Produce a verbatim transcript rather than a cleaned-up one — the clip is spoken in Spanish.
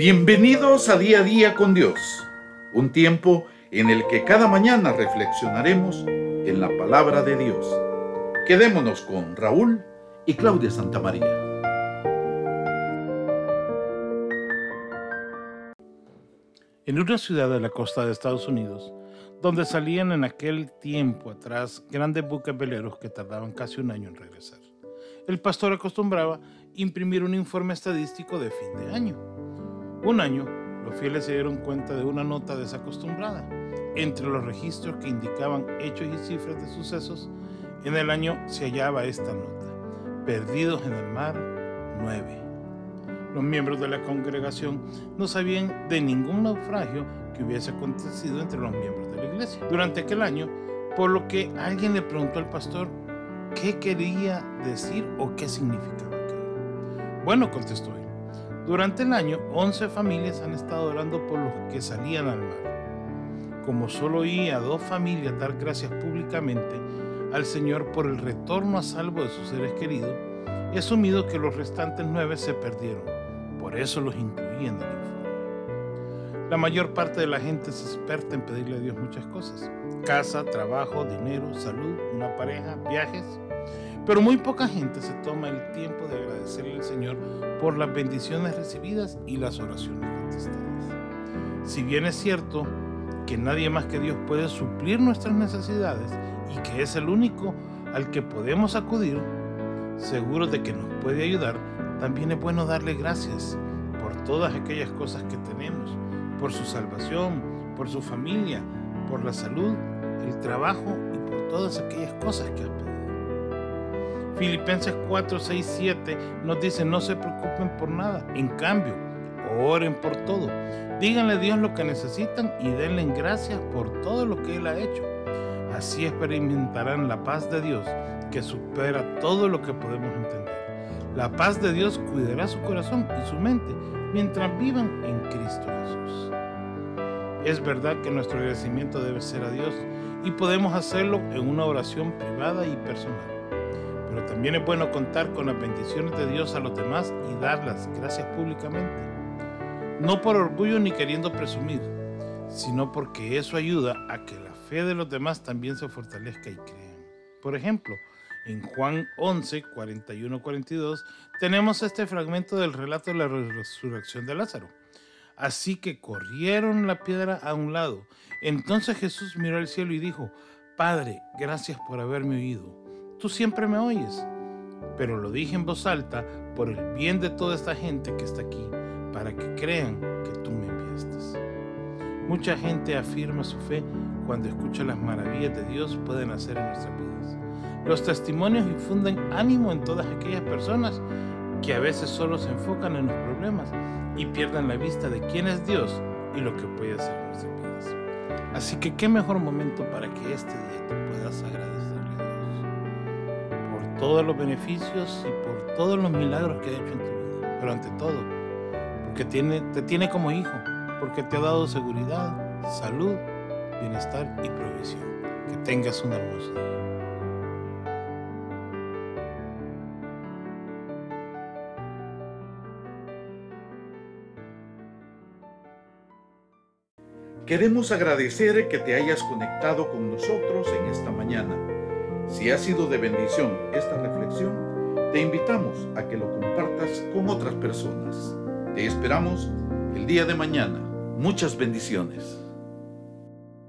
Bienvenidos a Día a Día con Dios, un tiempo en el que cada mañana reflexionaremos en la palabra de Dios. Quedémonos con Raúl y Claudia Santamaría. En una ciudad de la costa de Estados Unidos, donde salían en aquel tiempo atrás grandes buques veleros que tardaban casi un año en regresar, el pastor acostumbraba imprimir un informe estadístico de fin de año. Un año, los fieles se dieron cuenta de una nota desacostumbrada. Entre los registros que indicaban hechos y cifras de sucesos, en el año se hallaba esta nota: perdidos en el mar, nueve. Los miembros de la congregación no sabían de ningún naufragio que hubiese acontecido entre los miembros de la iglesia durante aquel año, por lo que alguien le preguntó al pastor qué quería decir o qué significaba aquello. Bueno, contestó él, durante el año, once familias han estado orando por los que salían al mar. Como solo oí a dos familias dar gracias públicamente al Señor por el retorno a salvo de sus seres queridos, he asumido que los restantes nueve se perdieron. Por eso los incluí en el informe. La mayor parte de la gente es experta en pedirle a Dios muchas cosas: casa, trabajo, dinero, salud, una pareja, viajes. Pero muy poca gente se toma el tiempo de agradecerle al Señor por las bendiciones recibidas y las oraciones contestadas. Si bien es cierto que nadie más que Dios puede suplir nuestras necesidades y que es el único al que podemos acudir, seguros de que nos puede ayudar, también es bueno darle gracias por todas aquellas cosas que tenemos, por su salvación, por su familia, por la salud, el trabajo y por todas aquellas cosas que has pedido. Filipenses cuatro, seis, siete nos dice: no se preocupen por nada, en cambio, oren por todo. Díganle a Dios lo que necesitan y denle gracias por todo lo que Él ha hecho. Así experimentarán la paz de Dios, que supera todo lo que podemos entender. La paz de Dios cuidará su corazón y su mente mientras vivan en Cristo Jesús. Es verdad que nuestro agradecimiento debe ser a Dios y podemos hacerlo en una oración privada y personal. Pero también es bueno contar con las bendiciones de Dios a los demás y darlas gracias públicamente. No por orgullo ni queriendo presumir, sino porque eso ayuda a que la fe de los demás también se fortalezca y crean. Por ejemplo, en Juan once, cuarenta y uno, cuarenta y dos, tenemos este fragmento del relato de la resurrección de Lázaro. Así que corrieron la piedra a un lado. Entonces Jesús miró al cielo y dijo: Padre, gracias por haberme oído. Tú siempre me oyes, pero lo dije en voz alta por el bien de toda esta gente que está aquí, para que crean que tú me enviaste. Mucha gente afirma su fe cuando escucha las maravillas de Dios pueden hacer en nuestras vidas. Los testimonios infunden ánimo en todas aquellas personas que a veces solo se enfocan en los problemas y pierden la vista de quién es Dios y lo que puede hacer en nuestras vidas. Así que qué mejor momento para que este día tú puedas agradecerle a Dios por todos los beneficios y por todos los milagros que ha hecho en tu vida, pero ante todo, porque tiene, te tiene como hijo, porque te ha dado seguridad, salud, bienestar y provisión. Que tengas un hermoso día. Queremos agradecer que te hayas conectado con nosotros en esta mañana. Si ha sido de bendición esta reflexión, te invitamos a que lo compartas con otras personas. Te esperamos el día de mañana. Muchas bendiciones.